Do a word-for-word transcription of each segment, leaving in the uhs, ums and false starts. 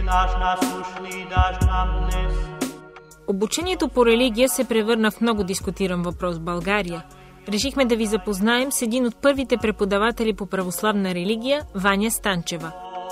Обучението по религия се превърна в много дискутиран въпрос в България. Решихме да ви запознаем с един от първите преподаватели по православна религия, Ваня Станчева.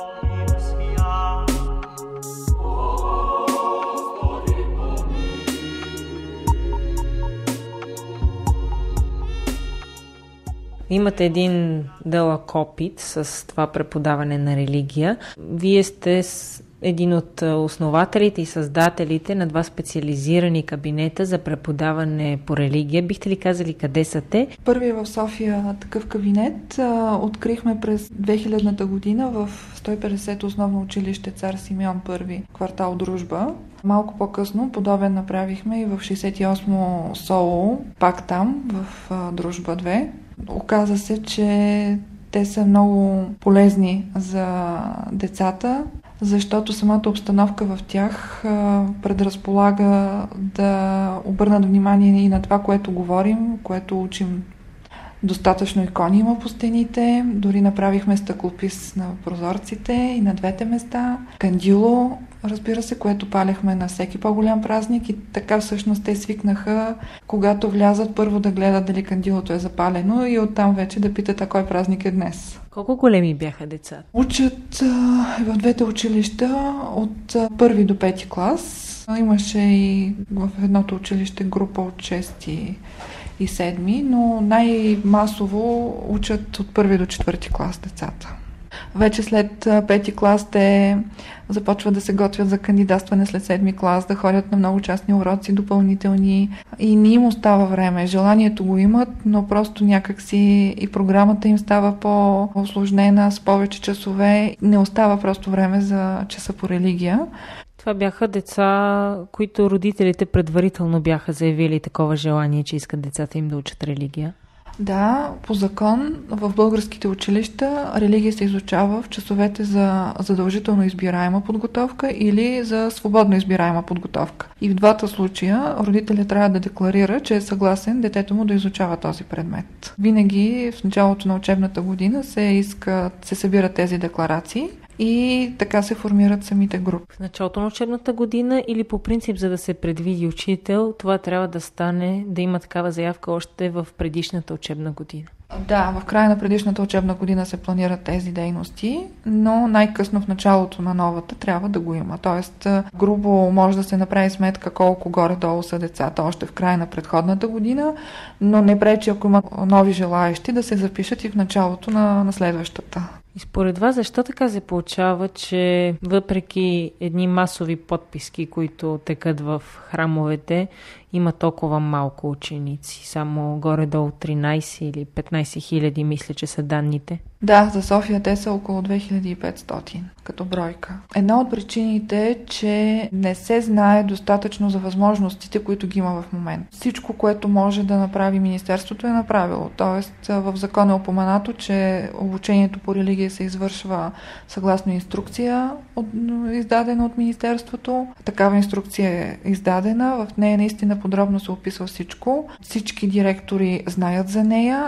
Имате един дълъг опит с това преподаване на религия. Вие сте един от основателите и създателите на два специализирани кабинета за преподаване по религия. Бихте ли казали къде са те? Първият в София такъв кабинет а, открихме през две хилядната година в сто и петдесето основно училище Цар Симеон Първи, квартал Дружба. Малко по-късно подобен направихме и в шейсет и осмо СОУ, пак там, в а, Дружба две. Оказа се, че те са много полезни за децата, защото самата обстановка в тях а, предразполага да обърнат внимание и на това, което говорим, което учим. Достатъчно икони има по стените, дори направихме стъклопис на прозорците и на двете места. Кандило, разбира се, което палехме на всеки по-голям празник и така всъщност те свикнаха, когато влязат, първо да гледат дали кандилото е запалено и оттам вече да питат, а кой празник е днес. Колко големи бяха децата? Учат а, в двете училища от а, първи до пети клас. Имаше и в едното училище група от шести и седми, но най-масово учат от първи до четвърти клас децата. Вече след пети клас те започват да се готвят за кандидатстване след седми клас, да ходят на много частни уроци, допълнителни и не им остава време. Желанието го имат, но просто някакси и програмата им става по-усложнена, с повече часове. Не остава просто време за часа по религия. Това бяха деца, които родителите предварително бяха заявили такова желание, че искат децата им да учат религия. Да, по закон в българските училища религия се изучава в часовете за задължително избираема подготовка или за свободно избираема подготовка. И в двата случая родителят трябва да декларира, че е съгласен детето му да изучава този предмет. Винаги в началото на учебната година се искат, се събират тези декларации и така се формират самите групи. В началото на учебната година или по принцип, за да се предвиди учител, това трябва да стане, да има такава заявка още в предишната учебна година? Да, в края на предишната учебна година се планират тези дейности, но най-късно в началото на новата трябва да го има. Тоест, грубо може да се направи сметка колко горе-долу са децата още в края на предходната година, но не пречи, ако има нови желаещи, да се запишат и в началото на, на следващата. И според вас, защо така се получава, че въпреки едни масови подписки, които текат в храмовете, има толкова малко ученици? Само горе-долу тринайсет или петнайсет хиляди, мисля, че са данните. Да, за София те са около две хиляди и петстотин като бройка. Една от причините е, че не се знае достатъчно за възможностите, които ги има в момента. Всичко, което може да направи Министерството, е направило. Тоест, в закона е упоменато, че обучението по религия се извършва съгласно инструкция, от, издадена от Министерството. Такава инструкция е издадена. В нея наистина подробно се описва всичко. Всички директори знаят за нея,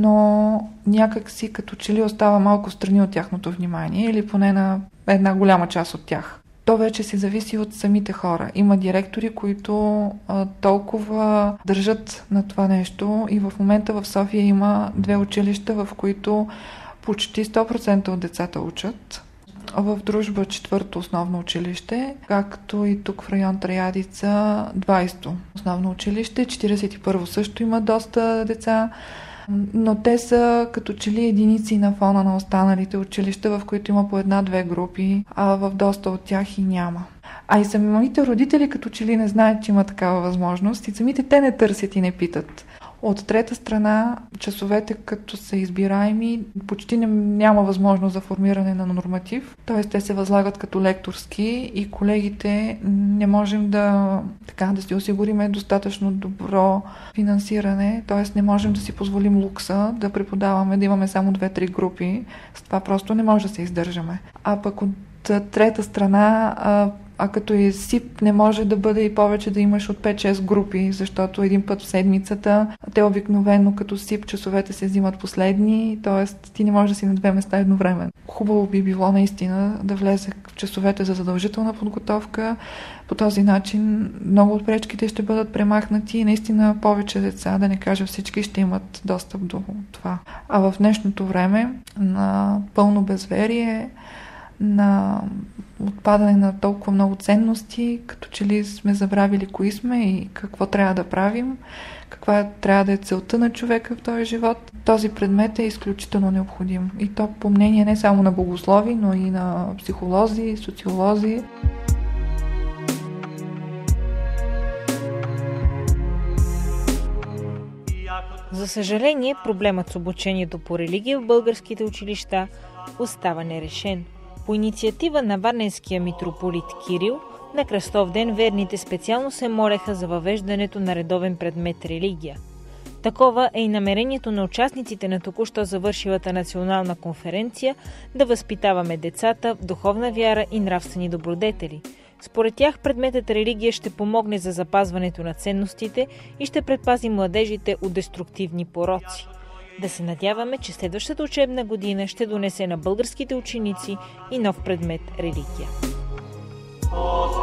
но някак си като че ли остава малко страни от тяхното внимание или поне на една голяма част от тях. То вече си зависи от самите хора. Има директори, които а, толкова държат на това нещо и в момента в София има две училища, в които почти сто процента от децата учат. В Дружба четвърто основно училище, както и тук в район Траядица двайсето основно училище, четирийсет и първо също има доста деца, но те са като че ли единици на фона на останалите училища, в които има по една-две групи, а в доста от тях и няма. А и самите родители като че ли не знаят, че има такава възможност и самите те не търсят и не питат. От трета страна, часовете като са избираеми, почти не, няма възможност за формиране на норматив, т.е. те се възлагат като лекторски и колегите не можем да, така, да си осигуриме достатъчно добро финансиране, т.е. не можем да си позволим лукса да преподаваме, да имаме само две-три групи, с това просто не може да се издържаме. А пък от трета страна, А като е СИП, не може да бъде и повече да имаш от пет-шест групи, защото един път в седмицата, те обикновено като СИП часовете се взимат последни, т.е. ти не можеш да си на две места едновременно. Хубаво би било наистина да влезе в часовете за задължителна подготовка. По този начин много от пречките ще бъдат премахнати и наистина повече деца, да не кажа всички, ще имат достъп до това. А в днешното време на пълно безверие, на отпадане на толкова много ценности, като че ли сме забравили кои сме и какво трябва да правим, каква трябва да е целта на човека в този живот. Този предмет е изключително необходим. И то по мнение не само на богослови, но и на психолози, социолози. За съжаление, проблемът с обучението по религия в българските училища остава нерешен. По инициатива на варненския митрополит Кирил, на Кръстов ден верните специално се молеха за въвеждането на редовен предмет религия. Такова е и намерението на участниците на току-що завършилата национална конференция да възпитаваме децата в духовна вяра и нравствени добродетели. Според тях предметът религия ще помогне за запазването на ценностите и ще предпази младежите от деструктивни пороци. Да се надяваме, че следващата учебна година ще донесе на българските ученици и нов предмет религия.